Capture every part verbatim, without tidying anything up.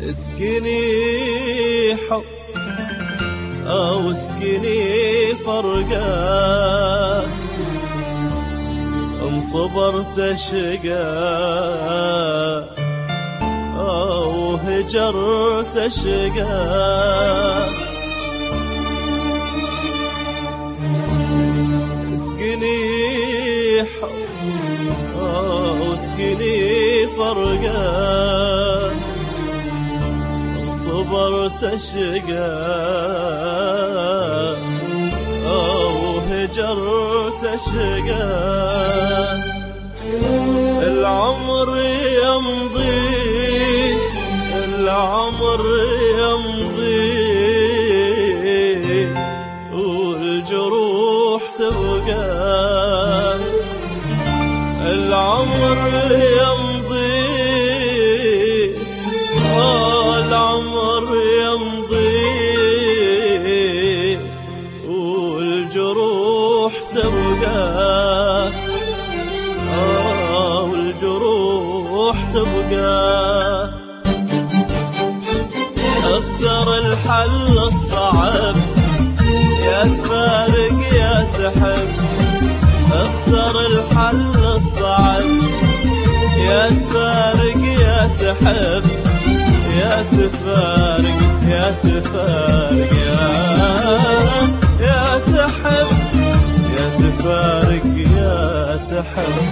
اسكني حب أو اسكني فرقة، إن صبرت شقا أو هجرت شقا. اسكني حب أو اسكني فرقة، صبرت شقا أو هجرت شقا. العمر يمضي العمر يمضي والجروح تبقى. العمر يمضي العمر يمضي والجروح تبقى. آه والجروح تبقى. اختر الحل الصعب، يا تفارق يا تحب. اختر الحل الصعب، يا تفارق يا تحب. يا تفارق يا تفارق يا يا تحب. يا تفارق يا تحب.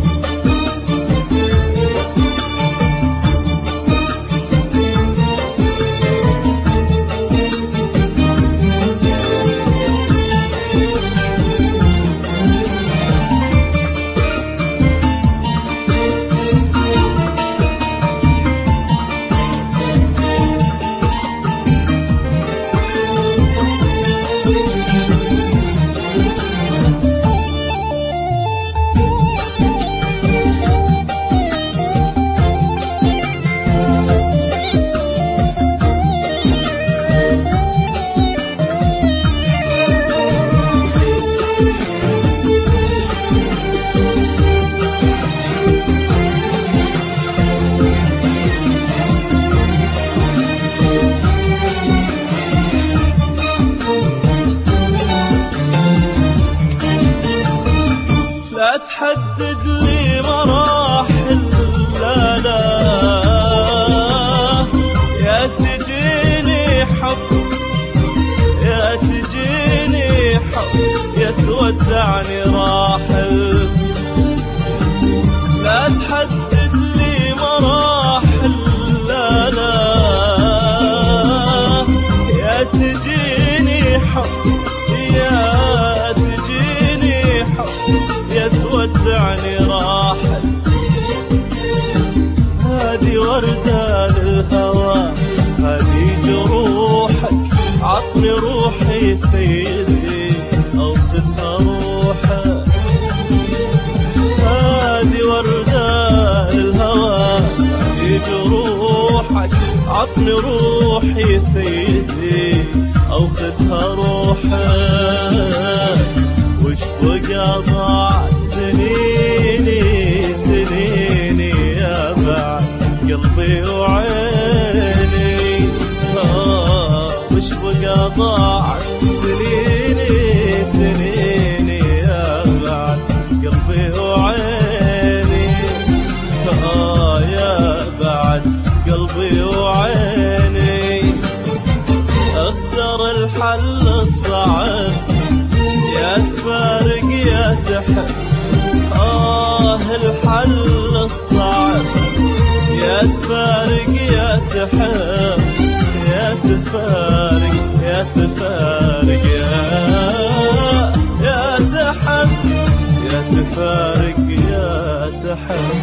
تحدد لي مراحل، لا لا يا تجيني حب يا تجيني حب. يا تودعني راحل. لا تحدد لي مراحل، لا لا يا تجيني حب يا تجيني حب. يا تودعني راحل. هذه وردة للهوى، هذه جروحك. عطني روحي سيدي أو خذها روحك. هذه وردة للهوى، هذه جروحك. عطني روحي سيدي أو خذها روحك. وش بقى ضاعت سنيني سنيني يا بعد قلبي وعيني. آه وش بقى ضاعت سنيني سنيني يا بعد قلبي وعيني. آه يا بعد قلبي وعيني. اختر الحل الصعب، يا تفارق يا تحب. آه الحل الصعب، يا تفارق يا تحب. يا تفارق يا تفارق يا يا تحب. يا تفارق يا تحب.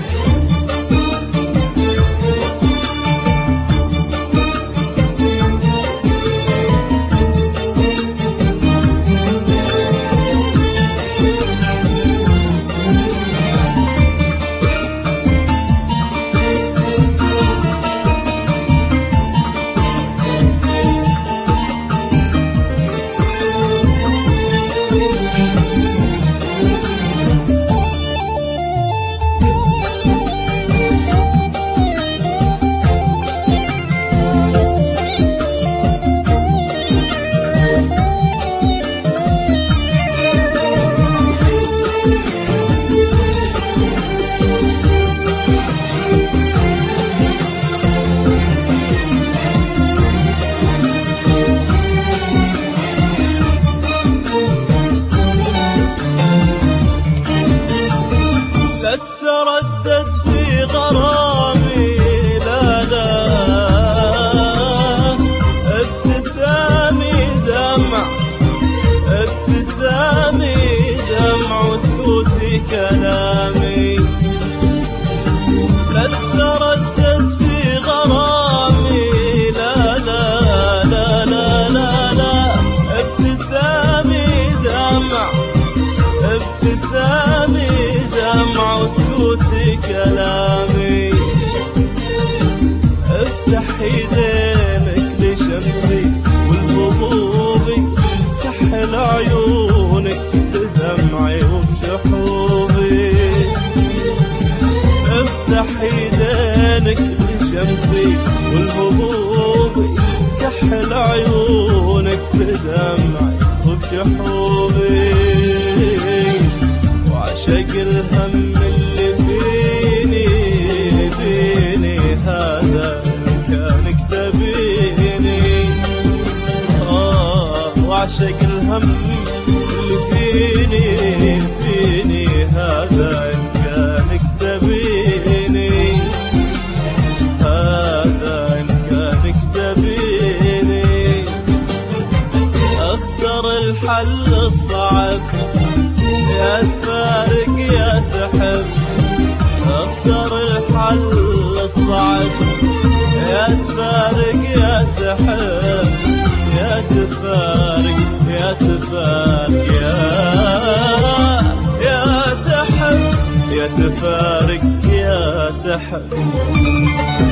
افتح ايدينك لشمسي والهبوبي، كحل عيونك بدمعي وبشحوبي. افتح ايدينك لشمسي والهبوبي، كحل عيونك بدمعي وبشحوبي. وعشق الهم اللي فيني فيني هذا كانك تبيني. آه وعشق الهم اللي فيني فيني هذا كانك تبيني، هذا كانك تبيني. اختر الحل الصعب، يا تفارق يا تحب. اختر الحل الصعب، يا تفارق يا تحب. يا تفارق يا تفارق يا يا تحب، يا تفارق يا تحب.